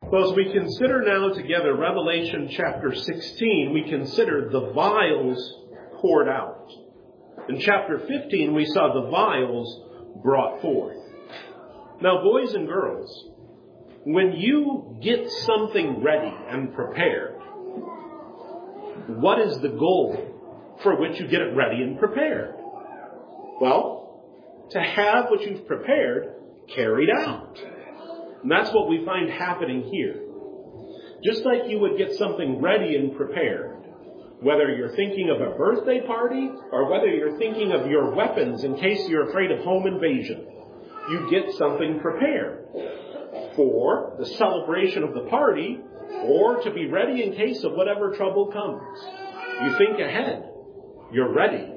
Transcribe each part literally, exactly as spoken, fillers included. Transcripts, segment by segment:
Well, as we consider now together Revelation chapter sixteen, we consider the vials poured out. In chapter fifteen, we saw the vials brought forth. Now, boys and girls, when you get something ready and prepared, what is the goal for which you get it ready and prepared? Well, to have what you've prepared carried out. And that's what we find happening here. Just like you would get something ready and prepared, whether you're thinking of a birthday party or whether you're thinking of your weapons in case you're afraid of home invasion, you get something prepared for the celebration of the party or to be ready in case of whatever trouble comes. You think ahead. You're ready.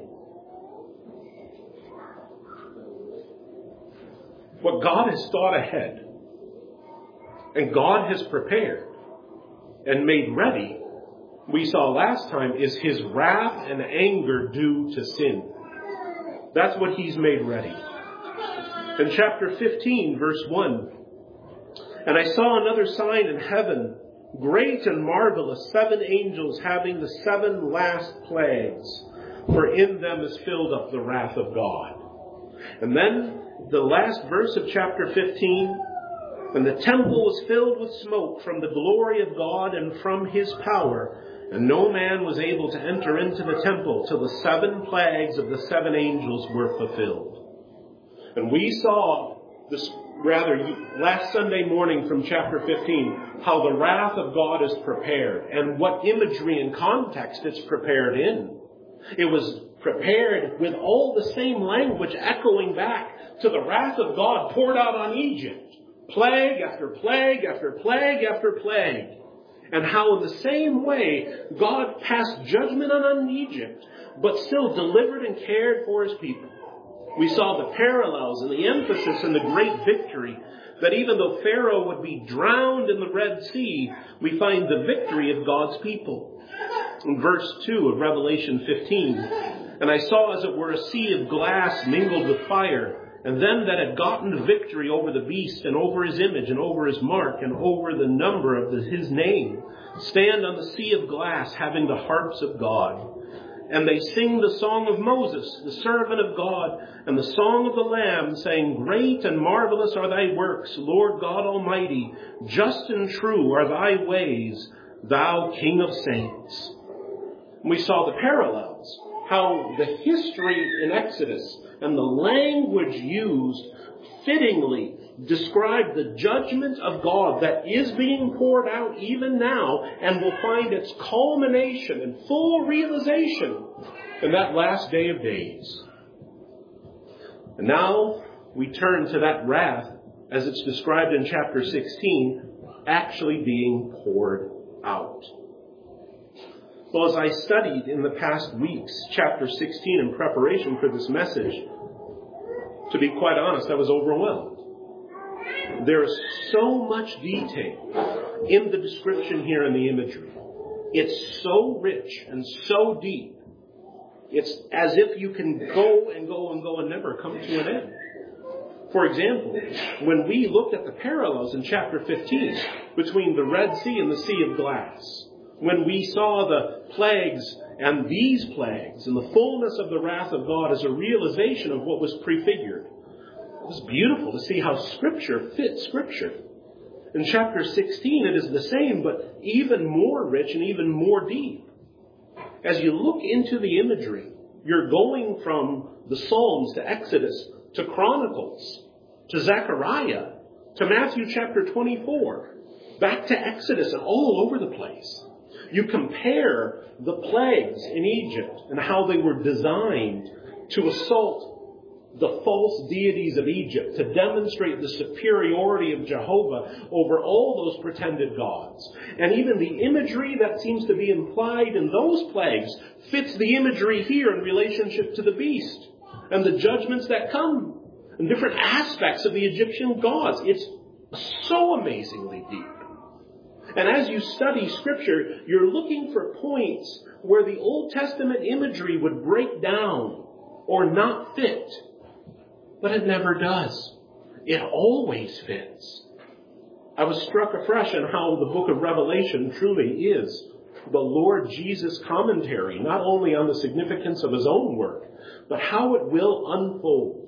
What God has thought ahead and God has prepared and made ready, we saw last time, is his wrath and anger due to sin. That's what he's made ready. In chapter fifteen, verse one, and I saw another sign in heaven, great and marvelous, seven angels having the seven last plagues, for in them is filled up the wrath of God. And then the last verse of chapter fifteen, and the temple was filled with smoke from the glory of God and from his power, and no man was able to enter into the temple till the seven plagues of the seven angels were fulfilled. And we saw this rather last Sunday morning from chapter fifteen, how the wrath of God is prepared and what imagery and context it's prepared in. It was prepared with all the same language echoing back to the wrath of God poured out on Egypt. Plague after plague after plague after plague. And how in the same way God passed judgment on Egypt, but still delivered and cared for his people. We saw the parallels and the emphasis and the great victory that even though Pharaoh would be drowned in the Red Sea, we find the victory of God's people. In verse two of Revelation fifteen, and I saw as it were a sea of glass mingled with fire, and them that had gotten victory over the beast and over his image and over his mark and over the number of the, his name, stand on the sea of glass having the harps of God. And they sing the song of Moses, the servant of God, and the song of the Lamb, saying, great and marvelous are thy works, Lord God Almighty. Just and true are thy ways, thou King of saints. And we saw the parallels, how the history in Exodus and the language used fittingly describe the judgment of God that is being poured out even now and will find its culmination and full realization in that last day of days. And now we turn to that wrath as it's described in chapter sixteen actually being poured out. Well, as I studied in the past weeks, chapter sixteen in preparation for this message, to be quite honest, I was overwhelmed. There is so much detail in the description here in the imagery. It's so rich and so deep. It's as if you can go and go and go and never come to an end. For example, when we looked at the parallels in chapter fifteen between the Red Sea and the Sea of Glass, when we saw the plagues and these plagues and the fullness of the wrath of God as a realization of what was prefigured, it was beautiful to see how Scripture fits Scripture. In chapter sixteen, it is the same, but even more rich and even more deep. As you look into the imagery, you're going from the Psalms to Exodus to Chronicles to Zechariah to Matthew chapter twenty-four, back to Exodus and all over the place. You compare the plagues in Egypt and how they were designed to assault the false deities of Egypt, to demonstrate the superiority of Jehovah over all those pretended gods. And even the imagery that seems to be implied in those plagues fits the imagery here in relationship to the beast and the judgments that come and different aspects of the Egyptian gods. It's so amazingly deep. And as you study Scripture, you're looking for points where the Old Testament imagery would break down or not fit. But it never does. It always fits. I was struck afresh in how the book of Revelation truly is the Lord Jesus' commentary, not only on the significance of his own work, but how it will unfold.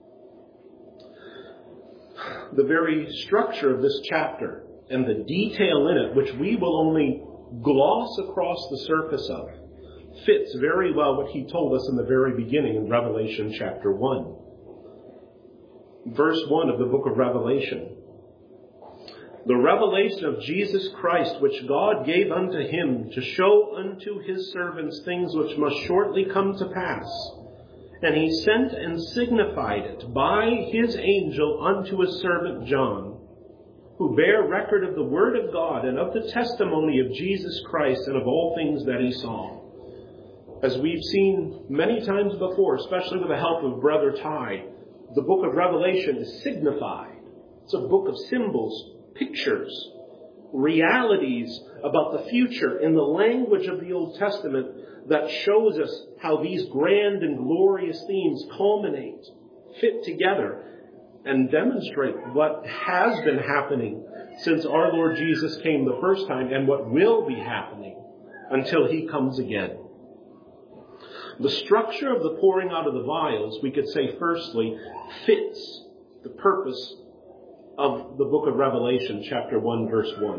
The very structure of this chapter and the detail in it, which we will only gloss across the surface of, fits very well what he told us in the very beginning in Revelation chapter one. Verse one of the book of Revelation. The revelation of Jesus Christ, which God gave unto him to show unto his servants things which must shortly come to pass. And he sent and signified it by his angel unto his servant John, who bare record of the word of God and of the testimony of Jesus Christ and of all things that he saw. As we've seen many times before, especially with the help of Brother Ty, the book of Revelation is signified. It's a book of symbols, pictures, realities about the future in the language of the Old Testament that shows us how these grand and glorious themes culminate, fit together, and demonstrate what has been happening since our Lord Jesus came the first time and what will be happening until he comes again. The structure of the pouring out of the vials, we could say firstly, fits the purpose of the book of Revelation, chapter one, verse one.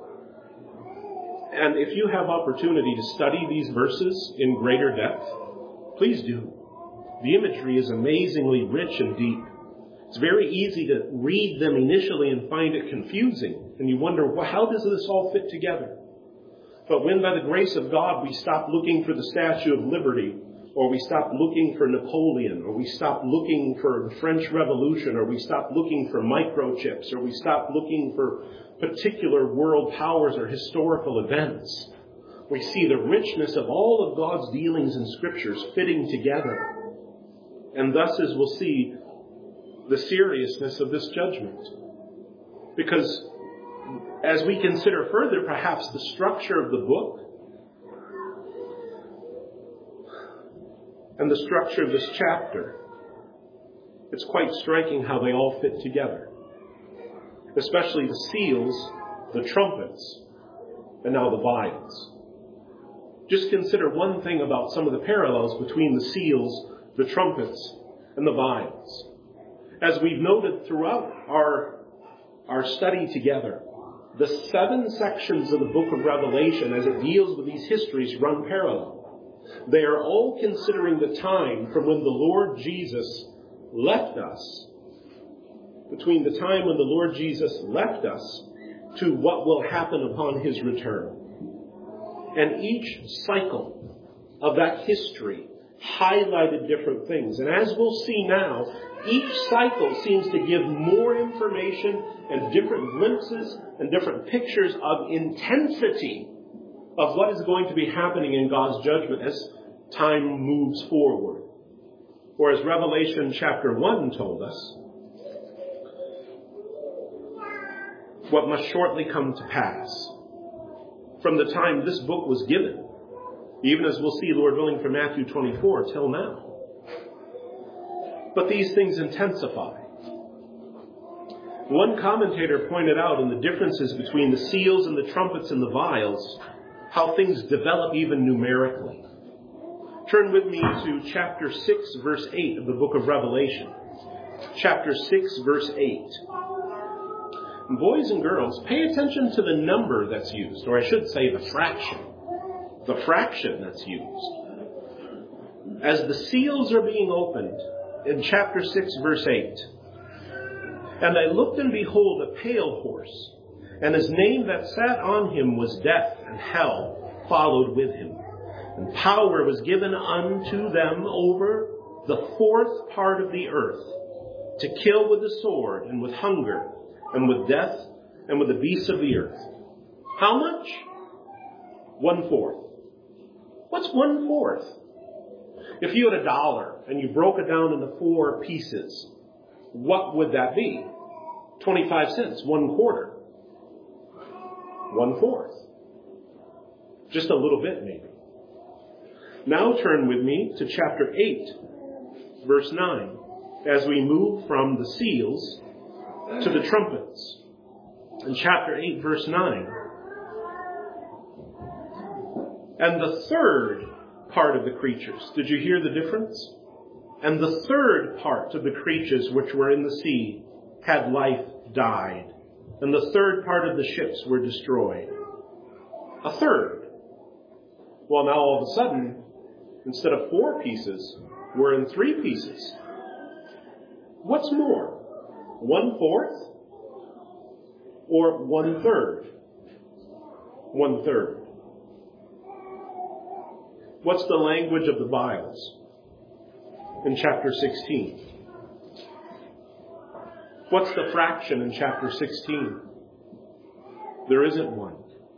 And if you have opportunity to study these verses in greater depth, please do. The imagery is amazingly rich and deep. It's very easy to read them initially and find it confusing. And you wonder, well, how does this all fit together? But when by the grace of God we stop looking for the Statue of Liberty, or we stop looking for Napoleon, or we stop looking for the French Revolution, or we stop looking for microchips, or we stop looking for particular world powers or historical events, we see the richness of all of God's dealings in Scriptures fitting together. And thus, as we'll see, the seriousness of this judgment. Because as we consider further, perhaps, the structure of the book and the structure of this chapter, it's quite striking how they all fit together. Especially the seals, the trumpets, and now the vials. Just consider one thing about some of the parallels between the seals, the trumpets, and the vials. As we've noted throughout our, our study together, the seven sections of the book of Revelation, as it deals with these histories, run parallel. They are all considering the time from when the Lord Jesus left us, between the time when the Lord Jesus left us to what will happen upon his return. And each cycle of that history highlighted different things. And as we'll see now, each cycle seems to give more information and different glimpses and different pictures of intensity of what is going to be happening in God's judgment as time moves forward. Or as Revelation chapter one told us, what must shortly come to pass. From the time this book was given, even as we'll see, Lord willing, from Matthew twenty-four till now. But these things intensify. One commentator pointed out in the differences between the seals and the trumpets and the vials, how things develop even numerically. Turn with me to chapter six, verse eight of the book of Revelation. Chapter six, verse eight. Boys and girls, pay attention to the number that's used, or I should say the fraction. The fraction that's used. As the seals are being opened in chapter six, verse eight, and I looked and behold a pale horse, and his name that sat on him was Death, and hell followed with him. And power was given unto them over the fourth part of the earth, to kill with the sword, and with hunger, and with death, and with the beasts of the earth. How much? One fourth. What's one fourth? If you had a dollar and you broke it down into four pieces, what would that be? twenty-five cents, one quarter. One fourth. Just a little bit, maybe. Now turn with me to chapter eight, verse nine, as we move from the seals to the trumpets. In chapter eight, verse nine. And the third part of the creatures. Did you hear the difference? And the third part of the creatures which were in the sea had life died. And the third part of the ships were destroyed. A third. Well, now all of a sudden, instead of four pieces, we're in three pieces. What's more? One fourth? Or one third? One third. What's the language of the vials in chapter sixteen? What's the fraction in chapter sixteen? There isn't one.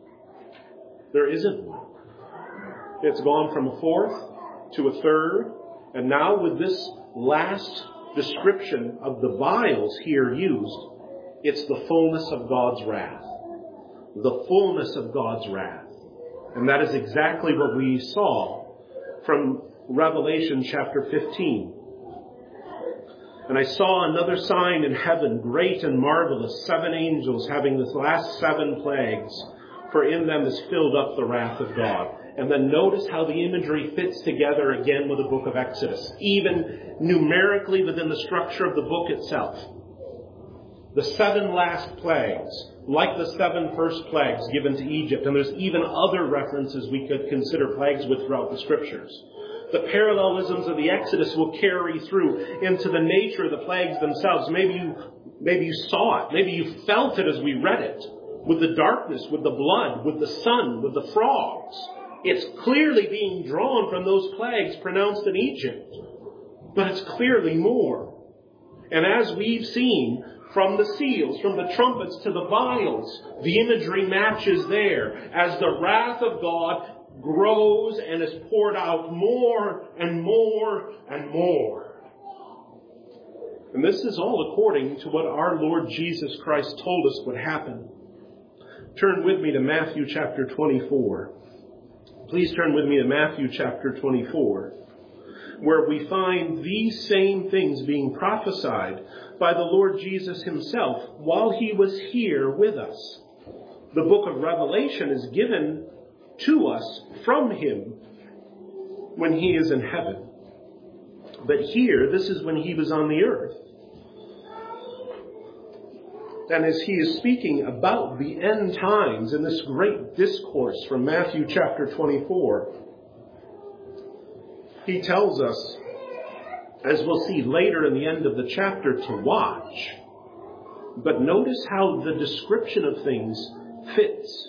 There isn't one. It's gone from a fourth to a third. And now with this last description of the vials here used, it's the fullness of God's wrath. The fullness of God's wrath. And that is exactly what we saw from Revelation chapter fifteen. And I saw another sign in heaven, great and marvelous, seven angels having the last seven plagues, for in them is filled up the wrath of God. And then notice how the imagery fits together again with the book of Exodus, even numerically within the structure of the book itself. The seven last plagues, like the seven first plagues given to Egypt, and there's even other references we could consider plagues with throughout the scriptures. The parallelisms of the Exodus will carry through into the nature of the plagues themselves. Maybe you, maybe you saw it. Maybe you felt it as we read it. With the darkness, with the blood, with the sun, with the frogs. It's clearly being drawn from those plagues pronounced in Egypt. But it's clearly more. And as we've seen, from the seals, from the trumpets to the vials, the imagery matches there as the wrath of God grows and is poured out more and more and more. And this is all according to what our Lord Jesus Christ told us would happen. Turn with me to Matthew chapter twenty-four. Please turn with me to Matthew chapter twenty-four, where we find these same things being prophesied by the Lord Jesus himself while he was here with us. The book of Revelation is given to us from him when he is in heaven. But here, this is when he was on the earth. And as he is speaking about the end times in this great discourse from Matthew chapter twenty-four, he tells us, as we'll see later in the end of the chapter, to watch. But notice how the description of things fits.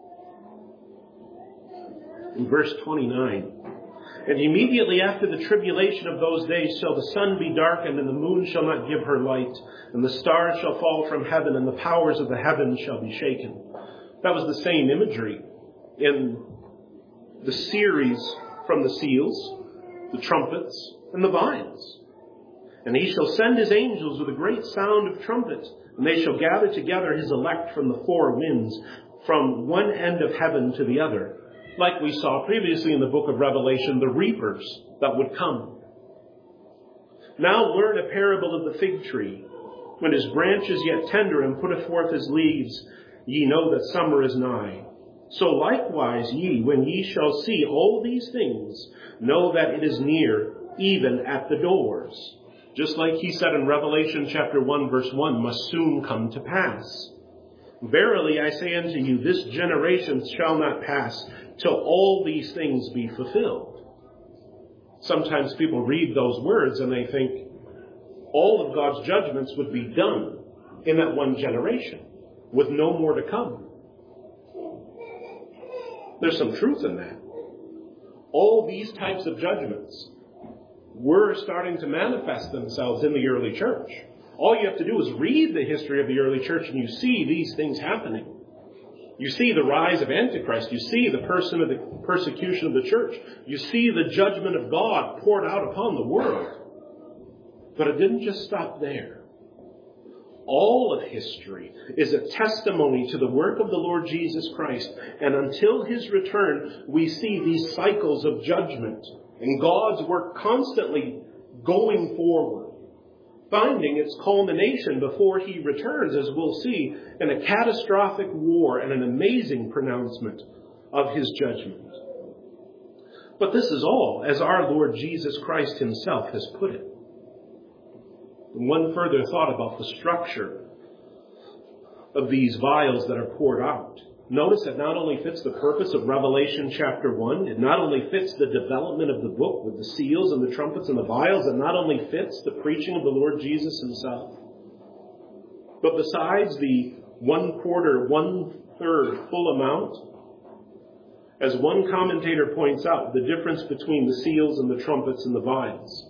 In verse twenty-nine, and immediately after the tribulation of those days shall the sun be darkened, and the moon shall not give her light, and the stars shall fall from heaven, and the powers of the heavens shall be shaken. That was the same imagery in the series from the seals, the trumpets, and the vials. And he shall send his angels with a great sound of trumpet, and they shall gather together his elect from the four winds, from one end of heaven to the other. Like we saw previously in the book of Revelation, the reapers that would come. Now learn a parable of the fig tree. When his branch is yet tender and putteth forth his leaves, ye know that summer is nigh. So likewise ye, when ye shall see all these things, know that it is near, even at the doors. Just like he said in Revelation chapter one, verse one, must soon come to pass. Verily I say unto you, this generation shall not pass till all these things be fulfilled. Sometimes people read those words and they think all of God's judgments would be done in that one generation, with no more to come. There's some truth in that. All these types of judgments were starting to manifest themselves in the early church. All you have to do is read the history of the early church and you see these things happening. You see the rise of Antichrist. You see the person of the persecution of the church. You see the judgment of God poured out upon the world. But it didn't just stop there. All of history is a testimony to the work of the Lord Jesus Christ. And until his return, we see these cycles of judgment and God's work constantly going forward. finding its culmination before he returns, as we'll see, in a catastrophic war and an amazing pronouncement of his judgment. But this is all, as our Lord Jesus Christ himself has put it. One further thought about the structure of these vials that are poured out. Notice it not only fits the purpose of Revelation chapter one, it not only fits the development of the book with the seals and the trumpets and the vials, it not only fits the preaching of the Lord Jesus himself, but besides the one quarter, one third full amount, as one commentator points out, the difference between the seals and the trumpets and the vials.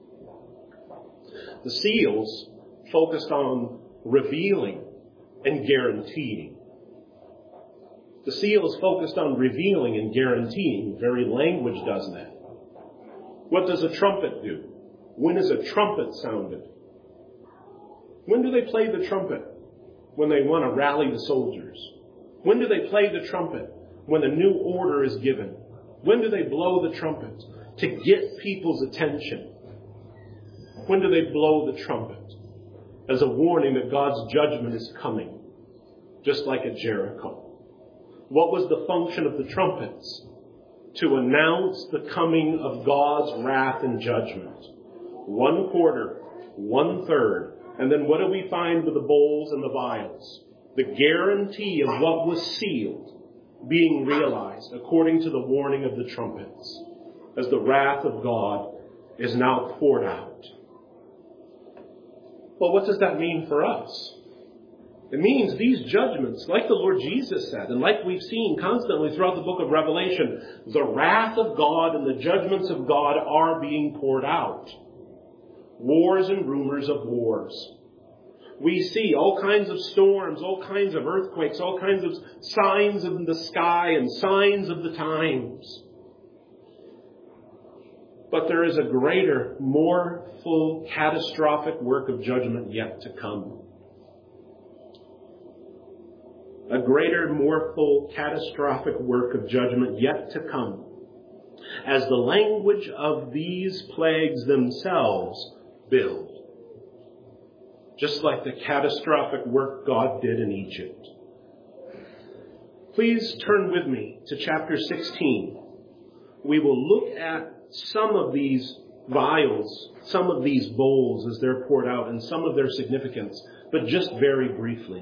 The seals focused on revealing and guaranteeing. The seal is focused on revealing and guaranteeing. The very language does that. What does a trumpet do? When is a trumpet sounded? When do they play the trumpet? When they want to rally the soldiers. When do they play the trumpet? When a new order is given. When do they blow the trumpet? To get people's attention. When do they blow the trumpet? As a warning that God's judgment is coming. Just like at Jericho. What was the function of the trumpets? To announce the coming of God's wrath and judgment. One quarter, one third. And then what do we find with the bowls and the vials? The guarantee of what was sealed being realized according to the warning of the trumpets. As the wrath of God is now poured out. Well, what does that mean for us? It means these judgments, like the Lord Jesus said, and like we've seen constantly throughout the book of Revelation, the wrath of God and the judgments of God are being poured out. Wars and rumors of wars. We see all kinds of storms, all kinds of earthquakes, all kinds of signs in the sky and signs of the times. But there is a greater, more full, catastrophic work of judgment yet to come. A greater, more full, catastrophic work of judgment yet to come. As the language of these plagues themselves build. Just like the catastrophic work God did in Egypt. Please turn with me to chapter sixteen. We will look at some of these vials, some of these bowls as they're poured out, and some of their significance, but just very briefly.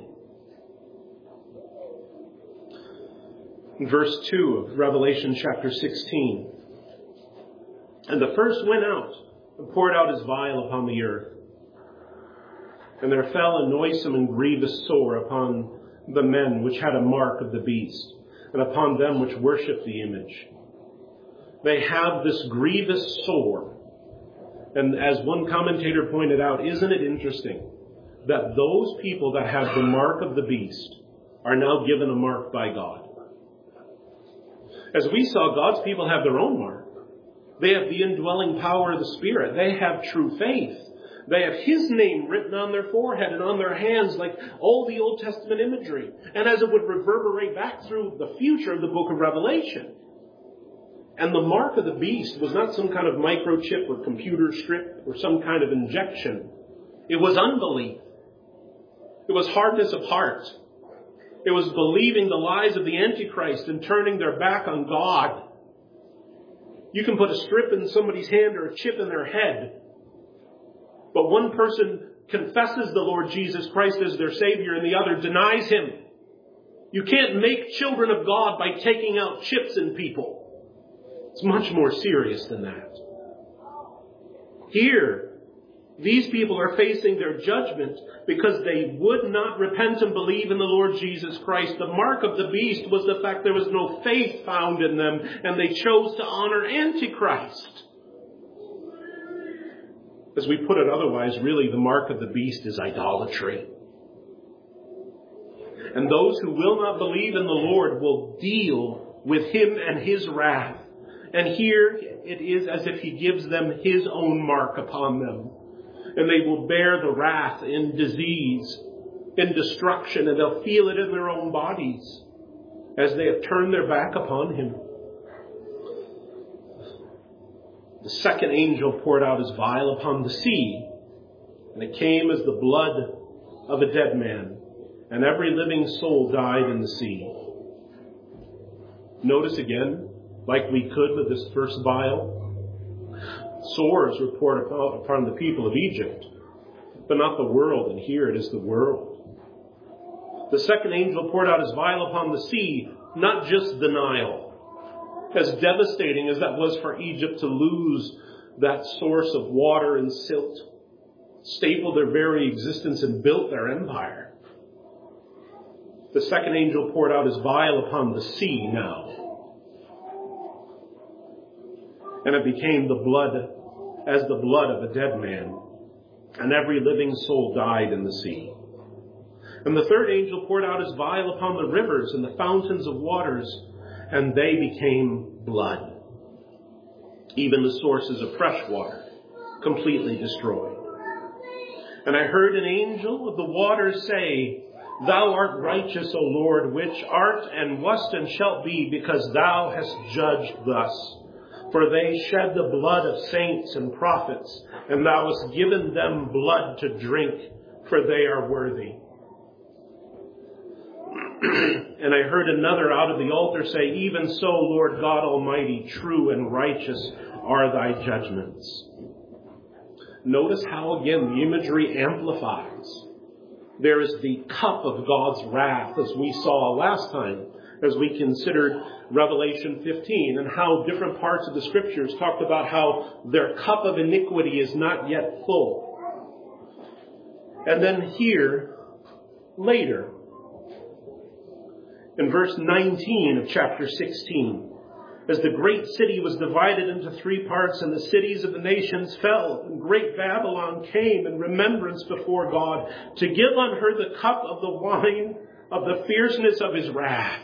In verse two of Revelation chapter sixteen. And the first went out and poured out his vial upon the earth. And there fell a noisome and grievous sore upon the men which had a mark of the beast, and upon them which worshipped the image. They have this grievous sore. And as one commentator pointed out, isn't it interesting that those people that have the mark of the beast are now given a mark by God? As we saw, God's people have their own mark. They have the indwelling power of the Spirit. They have true faith. They have His name written on their forehead and on their hands like all the Old Testament imagery. And as it would reverberate back through the future of the book of Revelation. And the mark of the beast was not some kind of microchip or computer strip or some kind of injection. It was unbelief. It was hardness of heart. It was believing the lies of the Antichrist and turning their back on God. You can put a strip in somebody's hand or a chip in their head. But one person confesses the Lord Jesus Christ as their Savior and the other denies Him. You can't make children of God by taking out chips in people. It's much more serious than that. Here, these people are facing their judgment because they would not repent and believe in the Lord Jesus Christ. The mark of the beast was the fact there was no faith found in them, and they chose to honor Antichrist. As we put it otherwise, really the mark of the beast is idolatry. And those who will not believe in the Lord will deal with Him and His wrath. And here it is as if He gives them His own mark upon them. And they will bear the wrath in disease, in destruction, and they'll feel it in their own bodies as they have turned their back upon Him. The second angel poured out his vial upon the sea, and it came as the blood of a dead man, and every living soul died in the sea. Notice again, like we could with this first vial, sores were poured upon the people of Egypt, but not the world, and here it is the world. The second angel poured out his vial upon the sea, not just the Nile. As devastating as that was for Egypt to lose that source of water and silt, stapled their very existence and built their empire. The second angel poured out his vial upon the sea now. And it became the blood as the blood of a dead man, and every living soul died in the sea. And the third angel poured out his vial upon the rivers and the fountains of waters, and they became blood. Even the sources of fresh water, completely destroyed. And I heard an angel of the waters say, Thou art righteous, O Lord, which art and wast and shalt be, because thou hast judged thus. For they shed the blood of saints and prophets, and thou hast given them blood to drink, for they are worthy. And I heard another out of the altar say, Even so, Lord God Almighty, true and righteous are thy judgments. Notice how, again, the imagery amplifies. There is the cup of God's wrath, as we saw last time, as we considered Revelation fifteen, and how different parts of the Scriptures talked about how their cup of iniquity is not yet full. And then here, later, in verse nineteen of chapter sixteen, as the great city was divided into three parts and the cities of the nations fell, and great Babylon came in remembrance before God to give on her the cup of the wine of the fierceness of his wrath.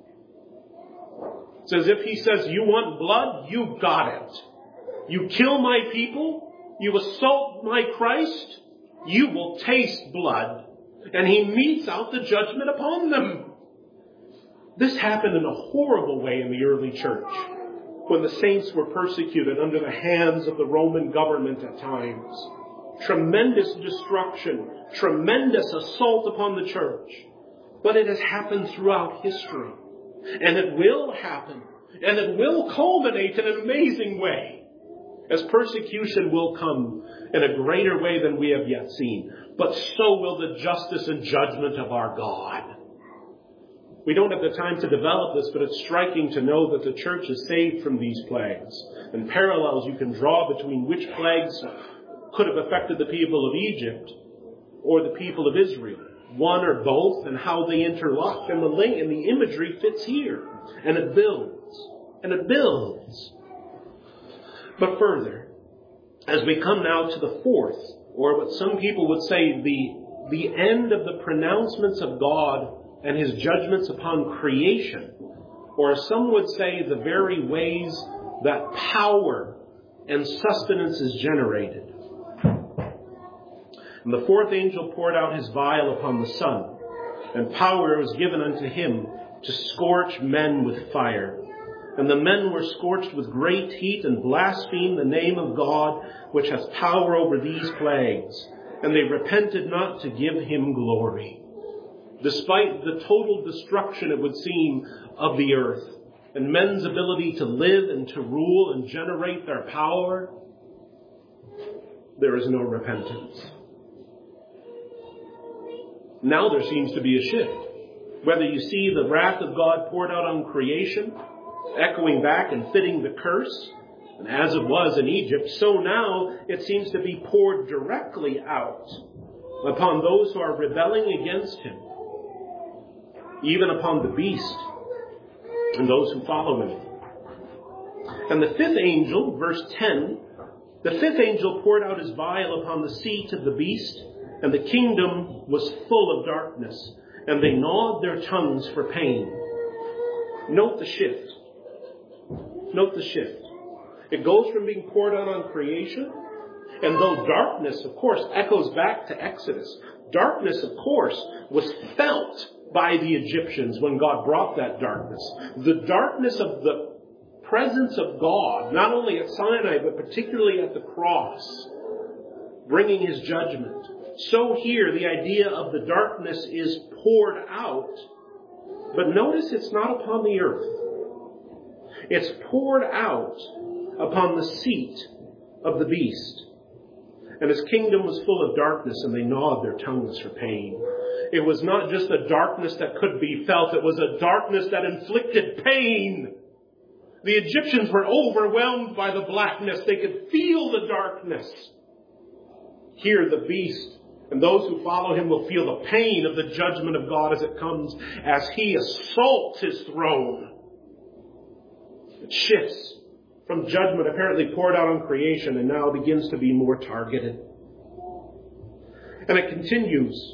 It's as if he says, you want blood? You got it. You kill my people? You assault my Christ? You will taste blood. And he metes out the judgment upon them. This happened in a horrible way in the early church, when the saints were persecuted under the hands of the Roman government at times. Tremendous destruction, tremendous assault upon the church. But it has happened throughout history. And it will happen. And it will culminate in an amazing way, as persecution will come in a greater way than we have yet seen. But so will the justice and judgment of our God. We don't have the time to develop this, but it's striking to know that the church is saved from these plagues. And parallels you can draw between which plagues could have affected the people of Egypt or the people of Israel. One or both, and how they interlock. And the link and the imagery fits here. And it builds. And it builds. But further, as we come now to the fourth, or what some people would say, the, the end of the pronouncements of God and his judgments upon creation, or some would say the very ways that power and sustenance is generated. And the fourth angel poured out his vial upon the sun, and power was given unto him to scorch men with fire. And the men were scorched with great heat, and blasphemed the name of God, which has power over these plagues. And they repented not to give him glory. Despite the total destruction, it would seem, of the earth, and men's ability to live and to rule and generate their power, there is no repentance. Now there seems to be a shift. Whether you see the wrath of God poured out on creation, echoing back and fitting the curse, and as it was in Egypt, so now it seems to be poured directly out upon those who are rebelling against him, even upon the beast and those who follow him. And the fifth angel, verse ten, the fifth angel poured out his vial upon the seat of the beast, and the kingdom was full of darkness, and they gnawed their tongues for pain. Note the shift. Note the shift. It goes from being poured out on creation, and though darkness, of course, echoes back to Exodus, darkness, of course, was felt by the Egyptians when God brought that darkness. The darkness of the presence of God, not only at Sinai, but particularly at the cross, bringing his judgment. So here, the idea of the darkness is poured out. But notice it's not upon the earth. It's poured out upon the seat of the beast. And his kingdom was full of darkness, and they gnawed their tongues for pain. It was not just a darkness that could be felt. It was a darkness that inflicted pain. The Egyptians were overwhelmed by the blackness. They could feel the darkness. Here the beast and those who follow him will feel the pain of the judgment of God as it comes, as he assaults his throne. It shifts from judgment apparently poured out on creation and now begins to be more targeted. And it continues.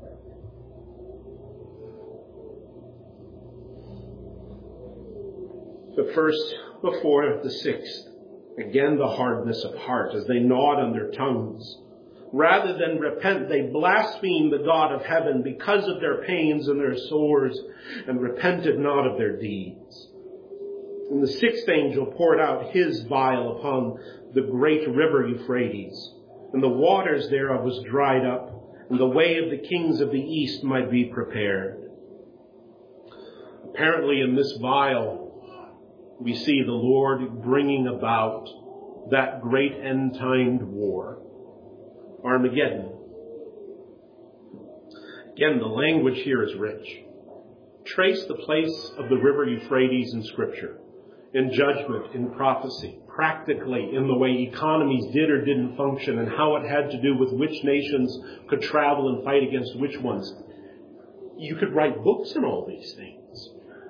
But first, before the sixth, again the hardness of heart as they gnawed on their tongues. Rather than repent, they blasphemed the God of heaven because of their pains and their sores, and repented not of their deeds. And the sixth angel poured out his vial upon the great river Euphrates, and the waters thereof was dried up, and the way of the kings of the east might be prepared. Apparently in this vial, we see the Lord bringing about that great end-timed war, Armageddon. Again, the language here is rich. Trace the place of the river Euphrates in Scripture, in judgment, in prophecy, practically in the way economies did or didn't function, and how it had to do with which nations could travel and fight against which ones. You could write books on all these things.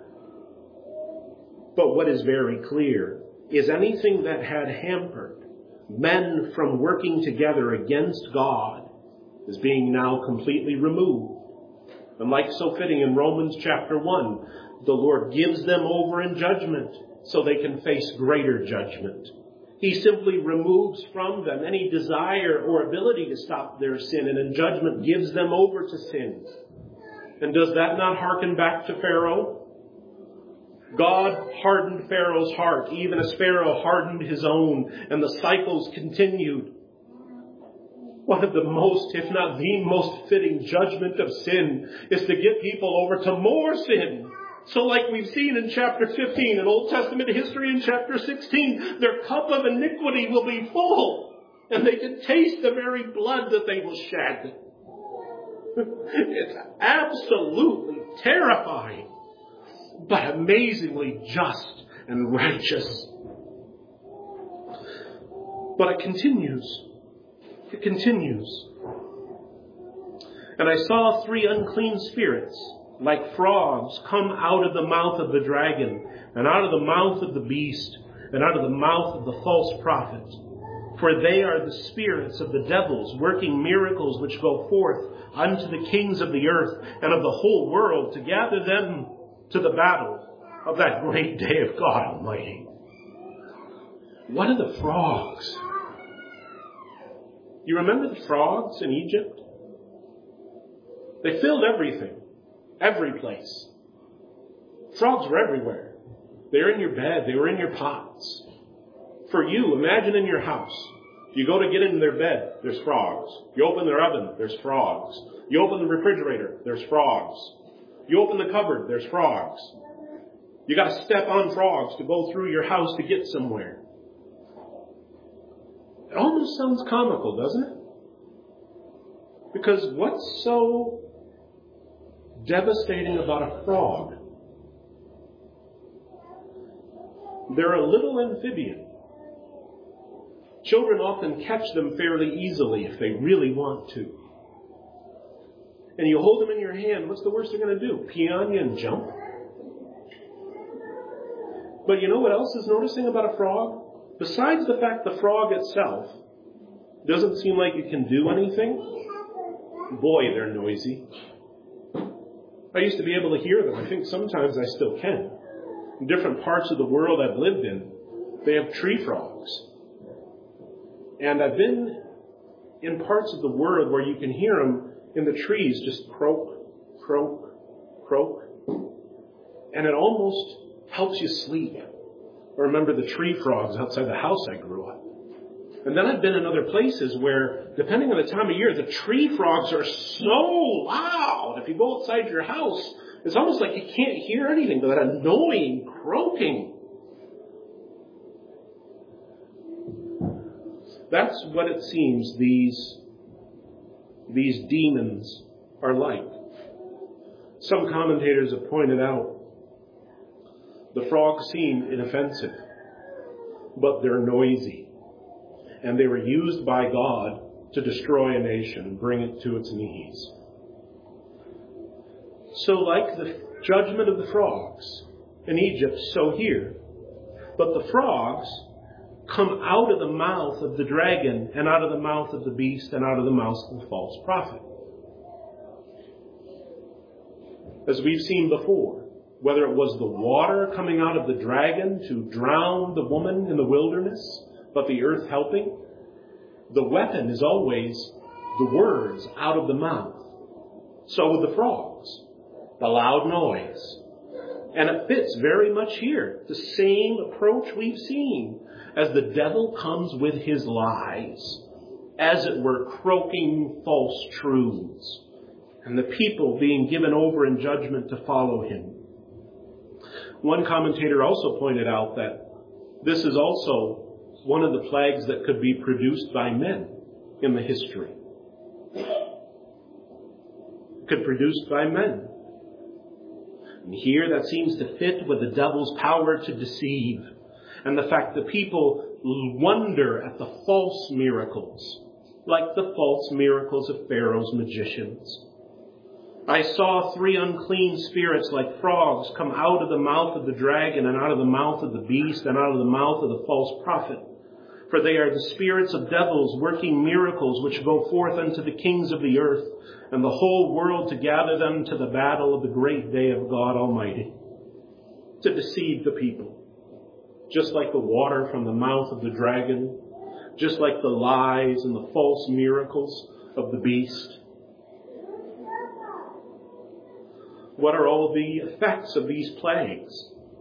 But what is very clear is anything that had hampered men from working together against God is being now completely removed. And like so fitting in Romans chapter one, the Lord gives them over in judgment so they can face greater judgment. He simply removes from them any desire or ability to stop their sin, and in judgment gives them over to sin. And does that not hearken back to Pharaoh? God hardened Pharaoh's heart, even as Pharaoh hardened his own, and the cycles continued. One of the most, if not the most fitting judgment of sin is to get people over to more sin. So like we've seen in chapter fifteen, in Old Testament history in chapter sixteen, their cup of iniquity will be full, and they can taste the very blood that they will shed. It's absolutely terrifying, but amazingly just and righteous. But it continues. It continues. And I saw three unclean spirits, like frogs, come out of the mouth of the dragon, and out of the mouth of the beast, and out of the mouth of the false prophet. For they are the spirits of the devils, working miracles which go forth unto the kings of the earth and of the whole world, to gather them to the battle of that great day of God Almighty. What are the frogs? You remember the frogs in Egypt? They filled everything, every place. Frogs were everywhere. They were in your bed. They were in your pots. For you, imagine in your house. You go to get into their bed, there's frogs. You open their oven, there's frogs. You open the refrigerator, there's frogs. You open the cupboard, there's frogs. You got to step on frogs to go through your house to get somewhere. It almost sounds comical, doesn't it? Because what's so devastating about a frog? They're a little amphibian. Children often catch them fairly easily if they really want to. And you hold them in your hand, what's the worst they're going to do? Pee on you and jump? But you know what else is noticing about a frog? Besides the fact the frog itself doesn't seem like it can do anything, boy, they're noisy. I used to be able to hear them. I think sometimes I still can. In different parts of the world I've lived in, they have tree frogs. And I've been in parts of the world where you can hear them in the trees just croak, croak, croak. And it almost helps you sleep. I remember the tree frogs outside the house I grew up. And then I've been in other places where, depending on the time of year, the tree frogs are so loud. If you go outside your house, it's almost like you can't hear anything but that annoying croaking. That's what it seems these, these demons are like. Some commentators have pointed out the frogs seem inoffensive, but they're noisy. And they were used by God to destroy a nation, bring it to its knees. So like the judgment of the frogs in Egypt, so here. But the frogs come out of the mouth of the dragon and out of the mouth of the beast and out of the mouth of the false prophet. As we've seen before, whether it was the water coming out of the dragon to drown the woman in the wilderness, but the earth helping, the weapon is always the words out of the mouth. So with the frogs, the loud noise. And it fits very much here. The same approach we've seen as the devil comes with his lies, as it were croaking false truths, and the people being given over in judgment to follow him. One commentator also pointed out that this is also one of the plagues that could be produced by men in the history. Could produced by men. And here that seems to fit with the devil's power to deceive. And the fact that people wonder at the false miracles, like the false miracles of Pharaoh's magicians. I saw three unclean spirits like frogs come out of the mouth of the dragon and out of the mouth of the beast and out of the mouth of the false prophet. For they are the spirits of devils working miracles which go forth unto the kings of the earth and the whole world to gather them to the battle of the great day of God Almighty. To deceive the people. Just like the water from the mouth of the dragon. Just like the lies and the false miracles of the beast. What are all the effects of these plagues?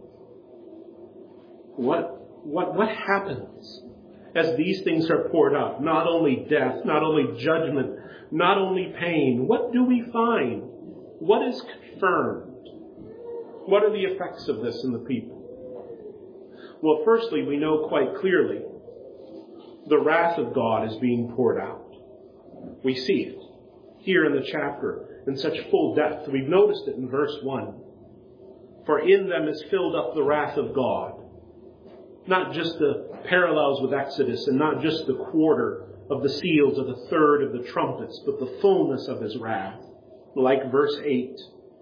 What, what, what happens as these things are poured out? Not only death, not only judgment, not only pain. What do we find? What is confirmed? What are the effects of this in the people? Well, firstly, we know quite clearly the wrath of God is being poured out. We see it here in the chapter in such full depth. We've noticed it in verse one. For in them is filled up the wrath of God. Not just the parallels with Exodus and not just the quarter of the seals or the third of the trumpets, but the fullness of his wrath. Like verse eight.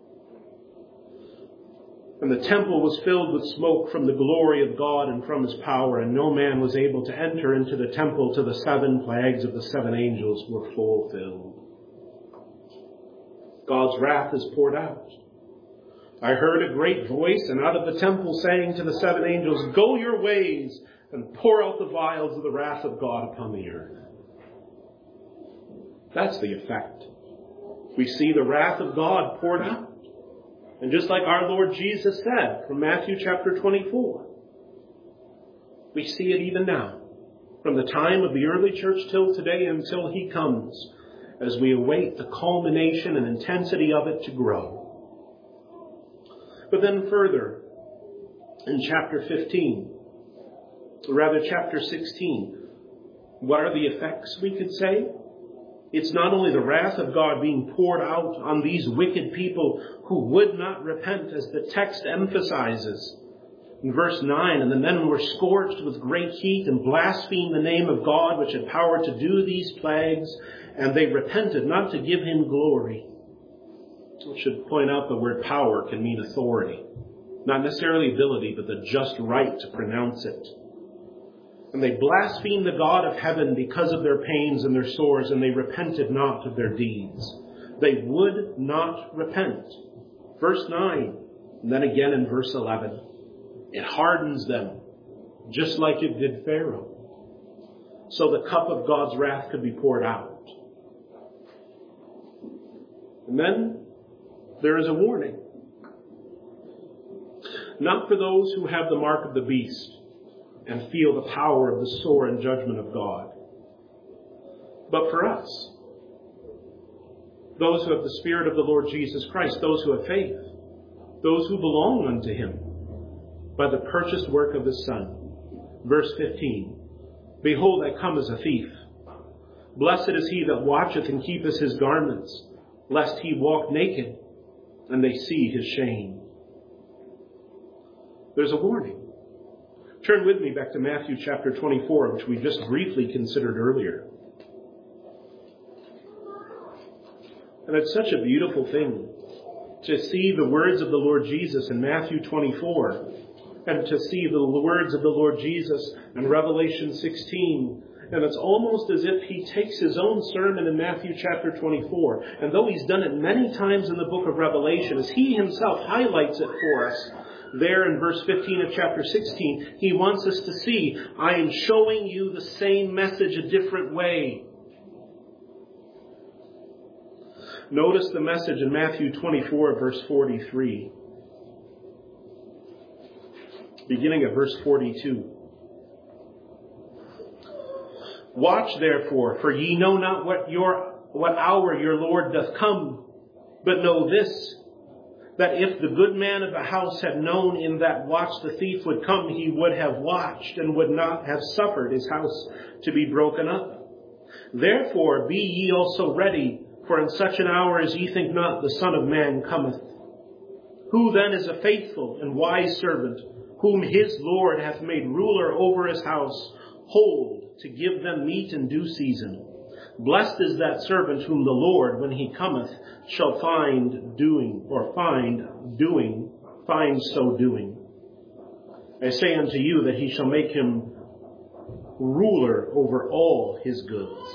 And the temple was filled with smoke from the glory of God and from his power, and no man was able to enter into the temple till the seven plagues of the seven angels were fulfilled. God's wrath is poured out. I heard a great voice, and out of the temple saying to the seven angels, Go your ways, and pour out the vials of the wrath of God upon the earth. That's the effect. We see the wrath of God poured out. And just like our Lord Jesus said from Matthew chapter twenty-four, we see it even now, from the time of the early church till today until he comes, as we await the culmination and intensity of it to grow. But then further, in chapter fifteen, or rather chapter sixteen, what are the effects, we could say? It's not only the wrath of God being poured out on these wicked people who would not repent, as the text emphasizes in verse nine, and the men were scorched with great heat and blasphemed the name of God, which had power to do these plagues, and they repented not to give him glory. I should point out the word power can mean authority. Not necessarily ability, but the just right to pronounce it. And they blasphemed the God of heaven because of their pains and their sores, and they repented not of their deeds. They would not repent. Verse nine, and then again in verse eleven. It hardens them, just like it did Pharaoh. So the cup of God's wrath could be poured out. And then there is a warning. Not for those who have the mark of the beast, and feel the power of the sword and judgment of God. But for us, those who have the Spirit of the Lord Jesus Christ, those who have faith, those who belong unto him by the purchased work of his Son. Verse fifteen, behold, I come as a thief. Blessed is he that watcheth and keepeth his garments, lest he walk naked, and they see his shame. There's a warning. Turn with me back to Matthew chapter twenty-four, which we just briefly considered earlier. And it's such a beautiful thing to see the words of the Lord Jesus in Matthew twenty-four, and to see the words of the Lord Jesus in Revelation sixteen. And it's almost as if he takes his own sermon in Matthew chapter twenty-four, and though he's done it many times in the book of Revelation, as he himself highlights it for us there in verse fifteen of chapter sixteen, he wants us to see, I am showing you the same message a different way. Notice the message in Matthew twenty-four, verse forty-three. Beginning at verse forty-two. Watch therefore, for ye know not what your what hour your Lord doth come, but know this, that if the good man of the house had known in that watch the thief would come, he would have watched, and would not have suffered his house to be broken up. Therefore be ye also ready, for in such an hour as ye think not, the Son of Man cometh. Who then is a faithful and wise servant, whom his Lord hath made ruler over his house, whole to give them meat in due season? Blessed is that servant whom the Lord, when he cometh, shall find doing, or find doing, find so doing. I say unto you that he shall make him ruler over all his goods.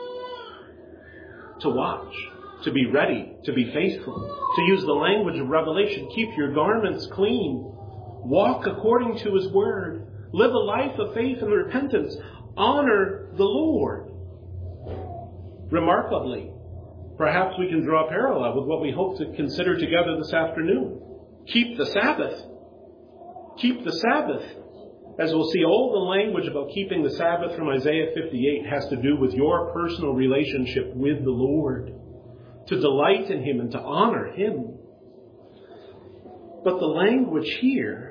To watch, to be ready, to be faithful, to use the language of Revelation, keep your garments clean, walk according to his word, live a life of faith and repentance, honor the Lord. Remarkably, perhaps we can draw a parallel with what we hope to consider together this afternoon. Keep the Sabbath. Keep the Sabbath. As we'll see, all the language about keeping the Sabbath from Isaiah fifty-eight has to do with your personal relationship with the Lord, to delight in him and to honor him. But the language here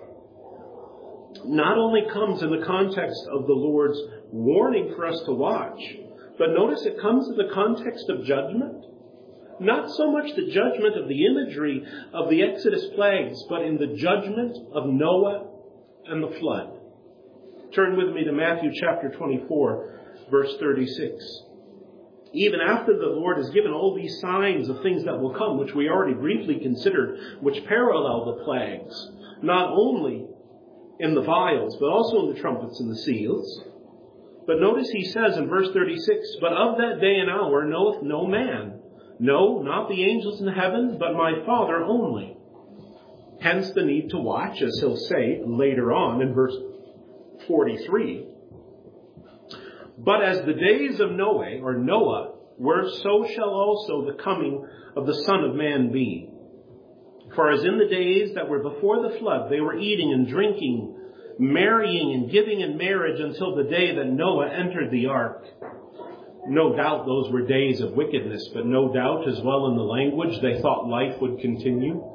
not only comes in the context of the Lord's warning for us to watch, but notice it comes in the context of judgment. Not so much the judgment of the imagery of the Exodus plagues, but in the judgment of Noah and the flood. Turn with me to Matthew chapter twenty-four, verse thirty-six. Even after the Lord has given all these signs of things that will come, which we already briefly considered, which parallel the plagues, not only in the vials, but also in the trumpets and the seals. But notice he says in verse thirty-six, but of that day and hour knoweth no man, no, not the angels in heaven, but my Father only. Hence the need to watch, as he'll say later on in verse forty-three. But as the days of Noah, or Noah, were, so shall also the coming of the Son of Man be. For as in the days that were before the flood, they were eating and drinking, marrying and giving in marriage until the day that Noah entered the ark. No doubt those were days of wickedness, but no doubt as well in the language they thought life would continue.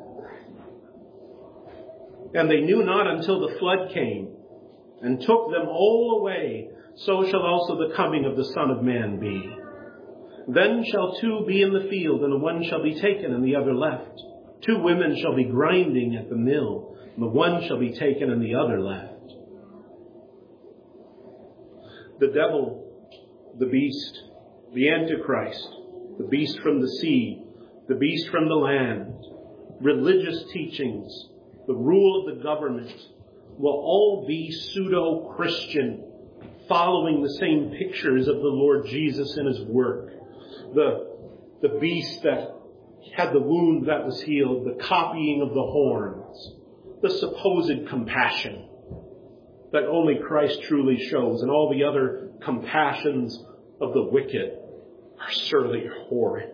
And they knew not until the flood came and took them all away, so shall also the coming of the Son of Man be. Then shall two be in the field, and the one shall be taken and the other left. Two women shall be grinding at the mill, and the one shall be taken and the other left. The devil, the beast, the Antichrist, the beast from the sea, the beast from the land, religious teachings, the rule of the government, will all be pseudo-Christian, following the same pictures of the Lord Jesus and his work. The, the beast that had the wound that was healed, the copying of the horns, the supposed compassion that only Christ truly shows, and all the other compassions of the wicked are surely horrid.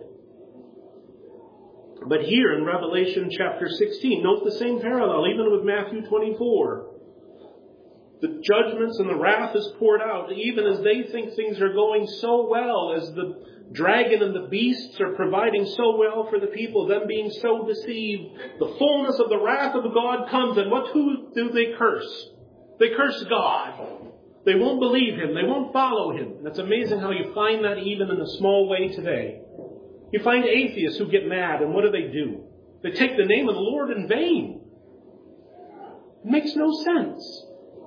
But here in Revelation chapter sixteen, note the same parallel, even with Matthew twenty-four. The judgments and the wrath is poured out, even as they think things are going so well, as the dragon and the beasts are providing so well for the people, them being so deceived. The fullness of the wrath of God comes, and what who do they curse? They curse God. They won't believe Him. They won't follow Him. And it's amazing how you find that even in a small way today. You find atheists who get mad, and what do they do? They take the name of the Lord in vain. It makes no sense.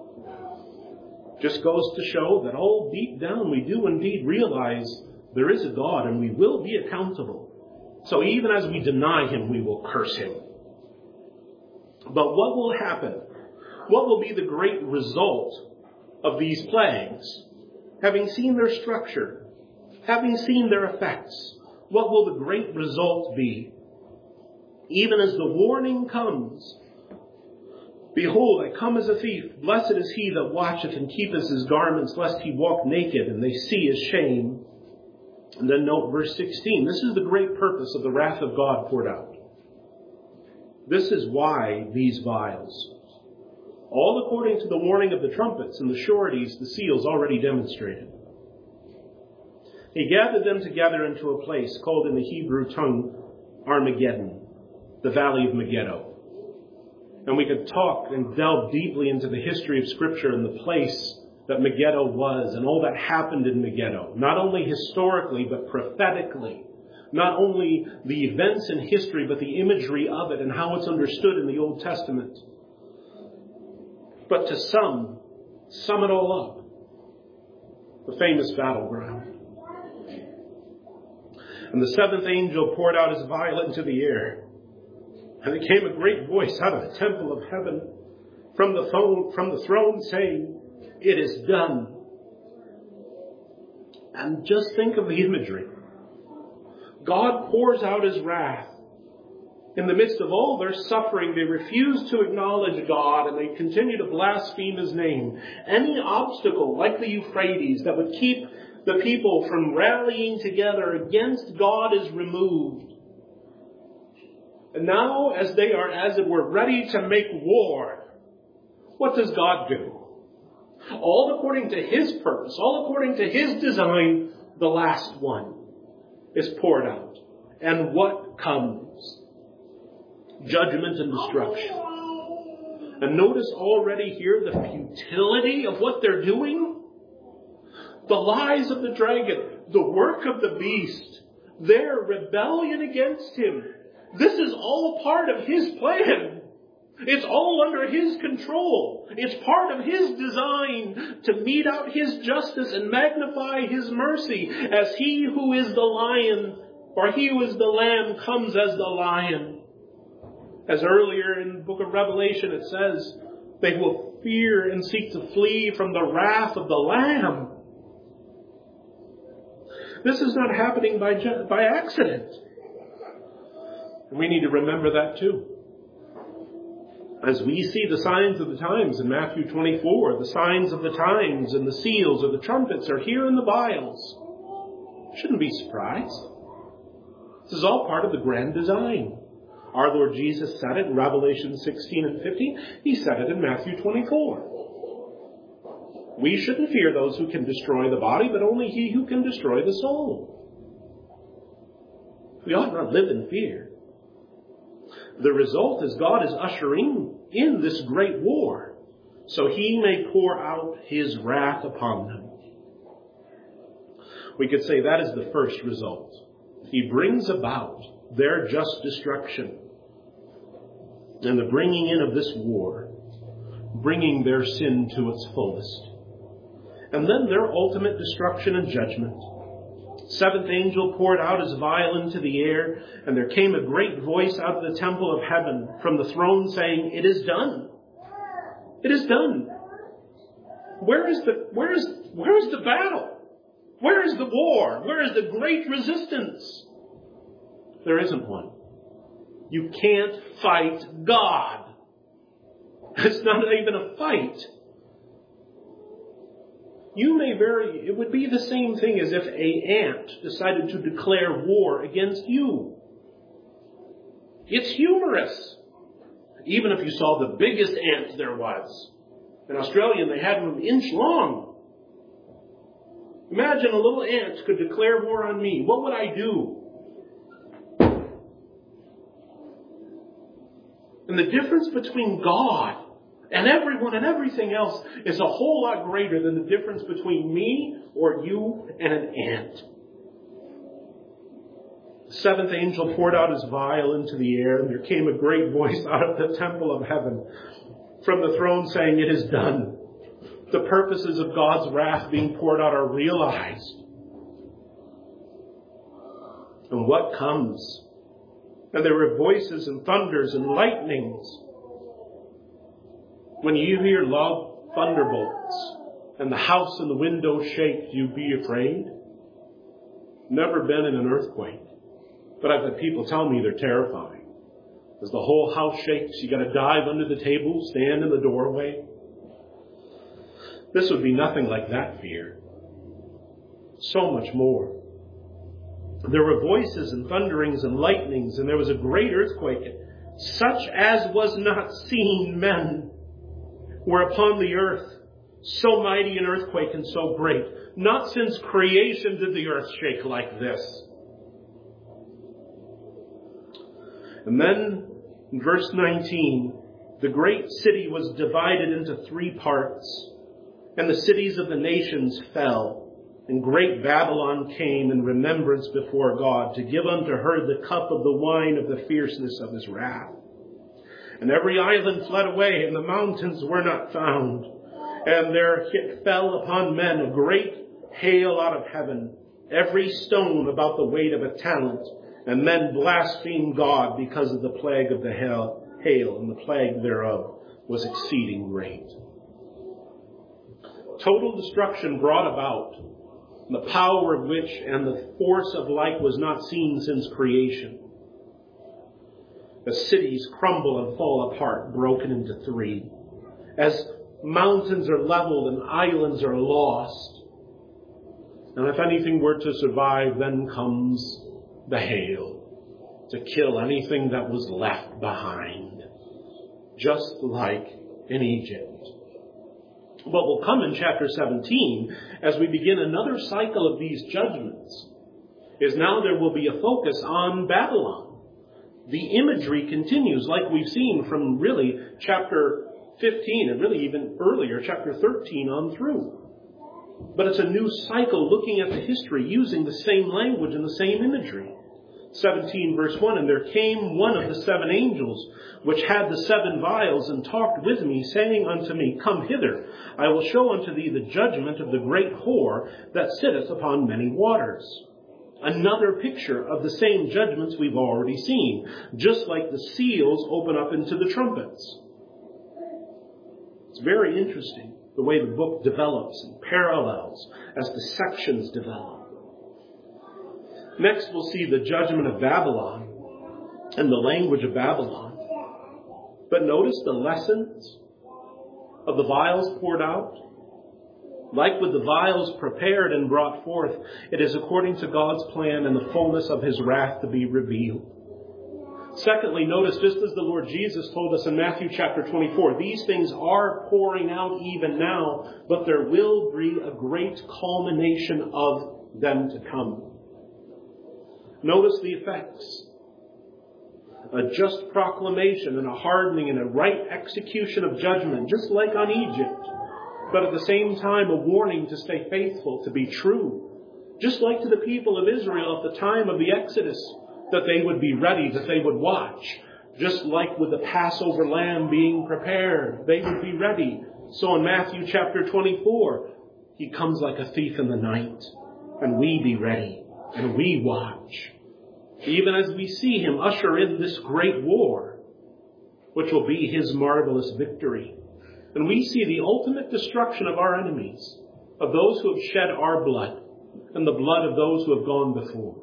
Just goes to show that all deep down we do indeed realize there is a God and we will be accountable. So even as we deny Him, we will curse Him. But what will happen? What will be the great result of these plagues? Having seen their structure, having seen their effects, what will the great result be? Even as the warning comes, behold, I come as a thief. Blessed is he that watcheth and keepeth his garments, lest he walk naked, and they see his shame. And then note verse sixteen. This is the great purpose of the wrath of God poured out. This is why these vials, all according to the warning of the trumpets and the sureties, the seals already demonstrated. He gathered them together into a place called in the Hebrew tongue Armageddon, the valley of Megiddo. And we could talk and delve deeply into the history of Scripture and the place that Megiddo was and all that happened in Megiddo. Not only historically, but prophetically. Not only the events in history, but the imagery of it and how it's understood in the Old Testament. But to sum, sum it all up, the famous battleground. And the seventh angel poured out his vial into the air. And there came a great voice out of the temple of heaven from the throne, from the throne saying, it is done. And just think of the imagery. God pours out His wrath. In the midst of all their suffering, they refuse to acknowledge God and they continue to blaspheme His name. Any obstacle, like the Euphrates, that would keep the people from rallying together against God is removed. And now, as they are, as it were, ready to make war, what does God do? All according to His purpose, all according to His design, the last one is poured out. And what comes? Judgment and destruction. And notice already here the futility of what they're doing. The lies of the dragon, the work of the beast, their rebellion against Him. This is all part of His plan. It's all under His control. It's part of His design to mete out His justice and magnify His mercy as He who is the lion, or He who is the lamb, comes as the lion. As earlier in the book of Revelation it says, they will fear and seek to flee from the wrath of the Lamb. This is not happening by, by accident. And we need to remember that too. As we see the signs of the times in Matthew twenty-four, the signs of the times and the seals or the trumpets are here in the vials. Shouldn't be surprised. This is all part of the grand design. Our Lord Jesus said it in Revelation sixteen and fifteen. He said it in Matthew twenty-four. We shouldn't fear those who can destroy the body, but only He who can destroy the soul. We ought not live in fear. The result is God is ushering in this great war, so He may pour out His wrath upon them. We could say that is the first result. He brings about their just destruction and the bringing in of this war, bringing their sin to its fullest. And then their ultimate destruction and judgment. Seventh angel poured out his vial into the air, and there came a great voice out of the temple of heaven from the throne saying, it is done. It is done. Where is the, where is, where is the battle? Where is the war? Where is the great resistance? There isn't one. You can't fight God. It's not even a fight. You may very, it would be the same thing as if an ant decided to declare war against you. It's humorous. Even if you saw the biggest ant there was. In Australia, they had them an inch long. Imagine a little ant could declare war on me. What would I do? And the difference between God and everyone and everything else is a whole lot greater than the difference between me or you and an ant. The seventh angel poured out his vial into the air, and there came a great voice out of the temple of heaven from the throne saying, "It is done." The purposes of God's wrath being poured out are realized. And what comes? And there were voices and thunders and lightnings. When you hear loud thunderbolts and the house and the windows shake, do you be afraid? Never been in an earthquake, but I've had people tell me they're terrifying. As the whole house shakes, you got to dive under the table, stand in the doorway. This would be nothing like that fear. So much more. There were voices and thunderings and lightnings, and there was a great earthquake, such as was not seen men were upon the earth. So mighty an earthquake and so great. Not since creation did the earth shake like this. And then, in verse nineteen, the great city was divided into three parts, and the cities of the nations fell. And great Babylon came in remembrance before God to give unto her the cup of the wine of the fierceness of his wrath. And every island fled away, and the mountains were not found. And there fell upon men a great hail out of heaven, every stone about the weight of a talent. And men blasphemed God because of the plague of the hail, hail, and the plague thereof was exceeding great. Total destruction brought about, the power of which and the force of like was not seen since creation. As cities crumble and fall apart, broken into three. As mountains are leveled and islands are lost. And if anything were to survive, then comes the hail to kill anything that was left behind. Just like in Egypt. What will come in chapter seventeen, as we begin another cycle of these judgments, is now there will be a focus on Babylon. The imagery continues like we've seen from really chapter fifteen and really even earlier, chapter thirteen on through. But it's a new cycle looking at the history using the same language and the same imagery. seventeen verse one, and there came one of the seven angels, which had the seven vials, and talked with me, saying unto me, Come hither, I will show unto thee the judgment of the great whore that sitteth upon many waters. Another picture of the same judgments we've already seen, just like the seals open up into the trumpets. It's very interesting the way the book develops and parallels as the sections develop. Next, we'll see the judgment of Babylon and the language of Babylon. But notice the lessons of the vials poured out. Like with the vials prepared and brought forth, it is according to God's plan and the fullness of his wrath to be revealed. Secondly, notice just as the Lord Jesus told us in Matthew chapter twenty-four, these things are pouring out even now, but there will be a great culmination of them to come. Notice the effects. A just proclamation and a hardening and a right execution of judgment, just like on Egypt. But at the same time, a warning to stay faithful, to be true. Just like to the people of Israel at the time of the Exodus, that they would be ready, that they would watch. Just like with the Passover lamb being prepared, they would be ready. So in Matthew chapter twenty-four, he comes like a thief in the night. And we be ready. And we watch. Even as we see him usher in this great war, which will be his marvelous victory. And we see the ultimate destruction of our enemies, of those who have shed our blood, and the blood of those who have gone before.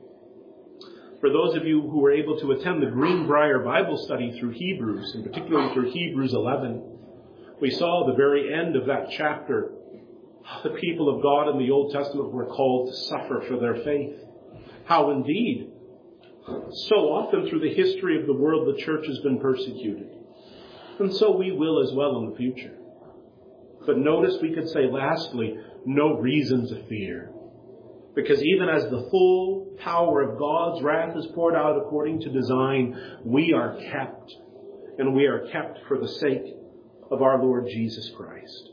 For those of you who were able to attend the Greenbrier Bible study through Hebrews, and particularly through Hebrews eleven, we saw the very end of that chapter. The people of God in the Old Testament were called to suffer for their faith. How indeed, so often through the history of the world, the church has been persecuted. And so we will as well in the future. But notice we could say lastly, no reason to fear. Because even as the full power of God's wrath is poured out according to design, we are kept. And we are kept for the sake of our Lord Jesus Christ.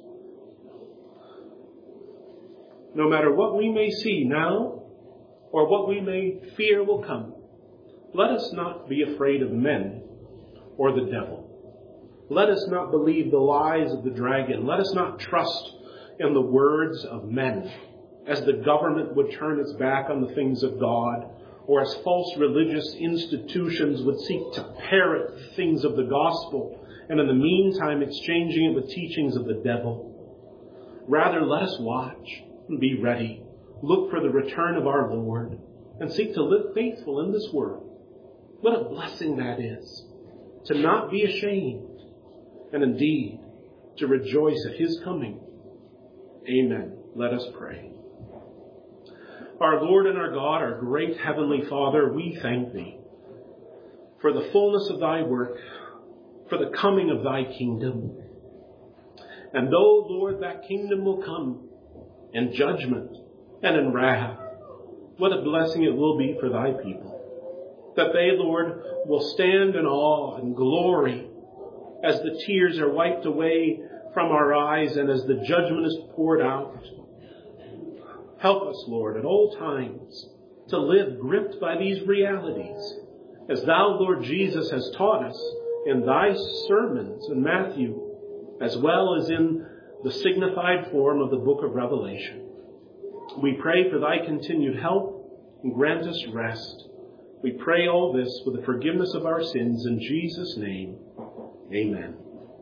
No matter what we may see now, or what we may fear will come, let us not be afraid of men or the devil. Let us not believe the lies of the dragon. Let us not trust in the words of men, as the government would turn its back on the things of God, or as false religious institutions would seek to parrot the things of the gospel, and in the meantime exchanging it with teachings of the devil. Rather, let us watch and be ready, look for the return of our Lord, and seek to live faithful in this world. What a blessing that is, to not be ashamed, and indeed to rejoice at his coming. Amen. Let us pray. Our Lord and our God, our great Heavenly Father, we thank thee for the fullness of thy work, for the coming of thy kingdom. And though, Lord, that kingdom will come in judgment and in wrath, what a blessing it will be for thy people, that they, Lord, will stand in awe and glory as the tears are wiped away from our eyes and as the judgment is poured out. Help us, Lord, at all times to live gripped by these realities, as thou, Lord Jesus, has taught us in thy sermons in Matthew, as well as in the signified form of the book of Revelation. We pray for thy continued help and grant us rest. We pray all this for the forgiveness of our sins in Jesus' name. Amen.